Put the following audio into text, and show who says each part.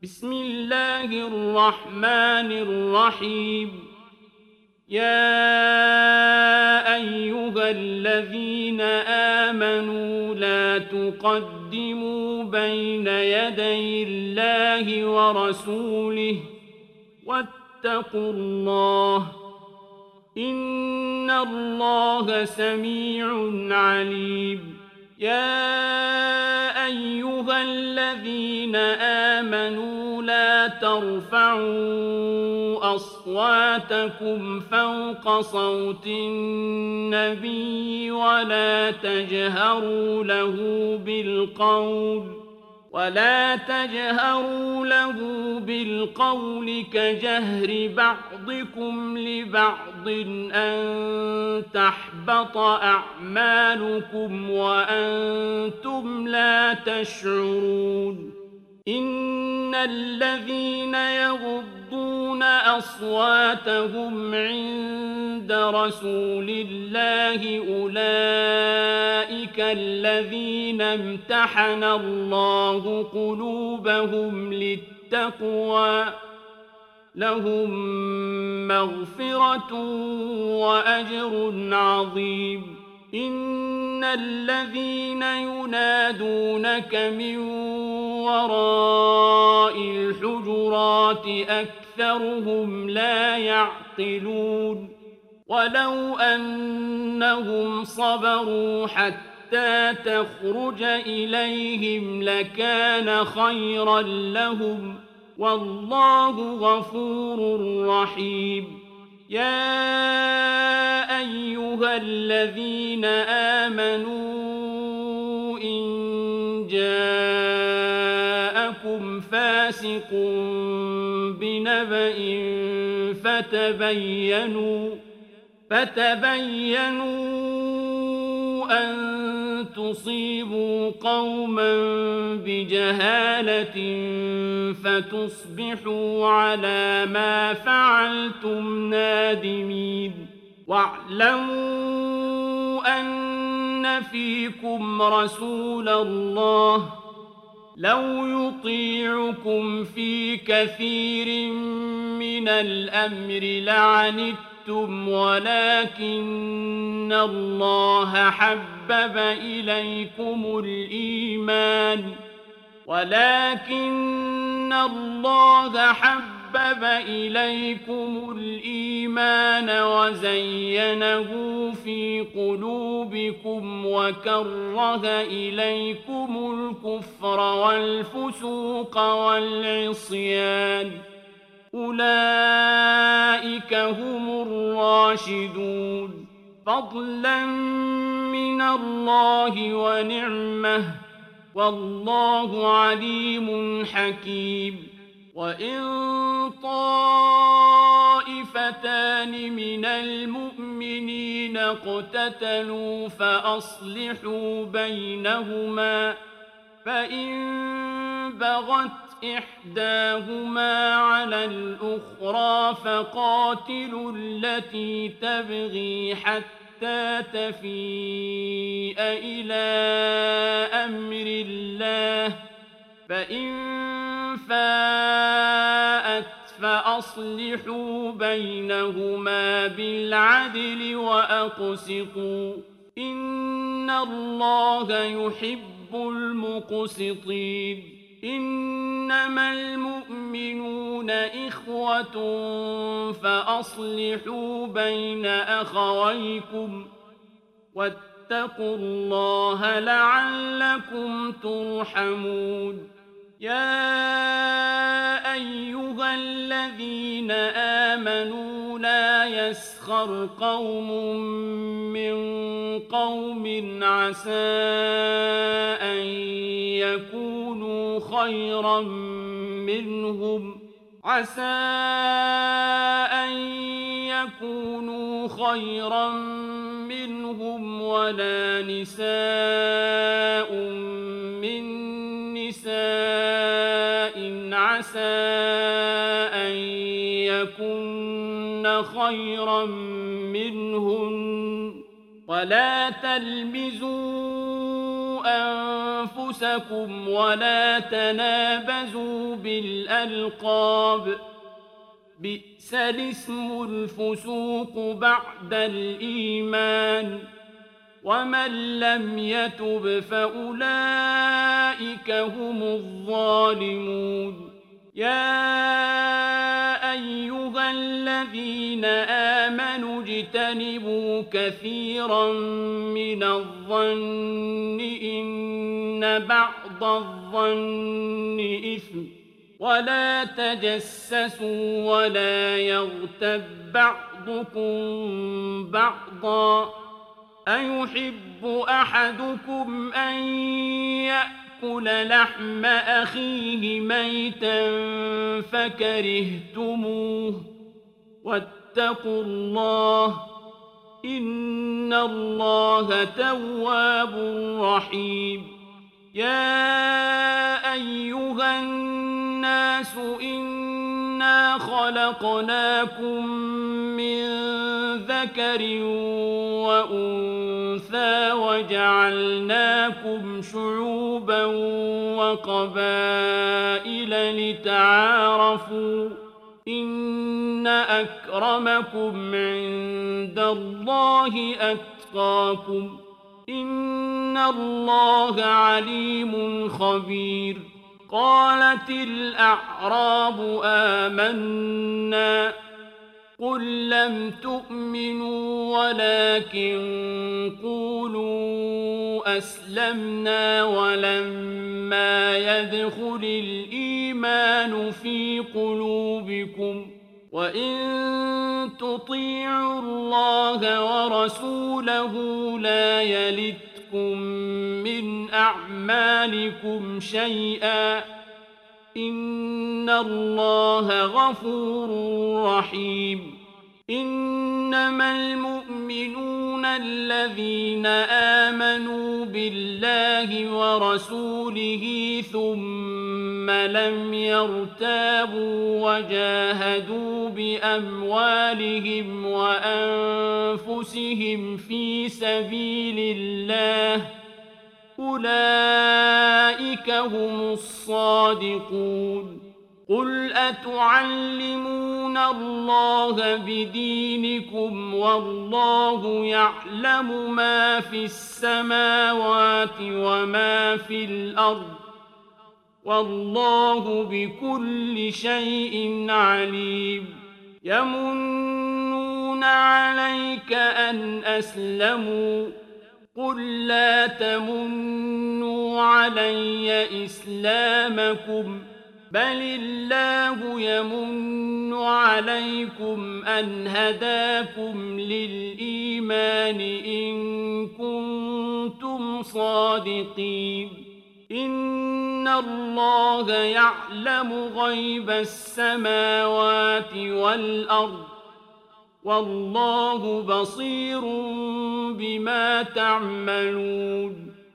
Speaker 1: بسم الله الرحمن الرحيم. يا أيها الذين آمنوا لا تقدموا بين يدي الله ورسوله واتقوا الله إن الله سميع عليم. يا أيها الذين آمنوا لا ترفعوا أصواتكم فوق صوت النبي ولا تجهروا له بالقول كجهر بعضكم لبعض أن تحبط أعمالكم وأنتم لا تشعرون. إن الذين يغضون أصواتهم عند رسول الله أولئك الذين امتحن الله قلوبهم للتقوى لهم مغفرة وأجر عظيم. إن الذين ينادونك من وراء الحجرات أكثرهم لا يعقلون. ولو أنهم صبروا حتى تخرج إليهم لكان خيرا لهم والله غفور رحيم. يا أيها الذين آمنوا إن جاءكم فاسق بنبأ فتبينوا أن تصيبوا قوما بجهالة فتصبحوا على ما فعلتم نادمين. واعلموا أن فيكم رسول الله لو يطيعكم في كثير من الأمر لعنتم ولكن الله حبب إليكم الإيمان وزينه في قلوبكم وكره إليكم الكفر والفسوق والعصيان أولئك هم الراشدون فضلا من الله ونعمه والله عليم حكيم. وإن طائفتان من المؤمنين اقتتلوا فأصلحوا بينهما فإن بغت إحداهما على الأخرى فقاتلوا التي تبغي حتى تفيء إلى أمر الله فإن فاءت فأصلحوا بينهما بالعدل وأقسطوا إن الله يحب المقسطين. إنما المؤمنون إخوة فأصلحوا بين أخويكم واتقوا الله لعلكم ترحمون. يا أيها الذين آمنوا لا يسخر قوم من قوم عسى أن يكونوا خيرا منهم ولا نساء من نساء عسى أن يكن خيرا منهن ولا تلمزوا أنفسكم ولا تنابزوا بالألقاب بئس الاسم الفسوق بعد الإيمان ومن لم يتب فأولئك هم الظالمون يا أيها الذين آمنوا اجتنبوا كثيرا من الظن إن بعض الظن إثم ولا تجسسوا ولا يغتب بعضكم بعضا أيحب أحدكم أن يأكل لحم أخيه ميتا فكرهتموه واتقوا الله إن الله تواب رحيم يا أيها الناس إنا خلقناكم من ذكر وأنثى وجعلناكم شعوبا وقبائل لتعارفوا إن أكرمكم عند الله أتقاكم إن الله عليم خبير قالت الأعراب آمنا قل لم تؤمنوا ولكن قولوا أسلمنا ولما يدخل الإيمان في قلوبكم وإن تطيعوا الله ورسوله لا يلتكم من أعمالكم شيئا إن الله غفور رحيم إنما المؤمنون الذين آمنوا بالله ورسوله ثم لم يرتابوا وجاهدوا بأموالهم وأنفسهم في سبيل الله أولئك هم الصادقون قل أتعلمون الله بدينكم والله يعلم ما في السماوات وما في الأرض والله بكل شيء عليم يمنون عليك أن أسلموا قل لا تمنوا علي إسلامكم بل الله يمن عليكم أن هداكم للإيمان إن كنتم صادقين إن الله يعلم غيب السماوات والأرض والله بصير بما تعملون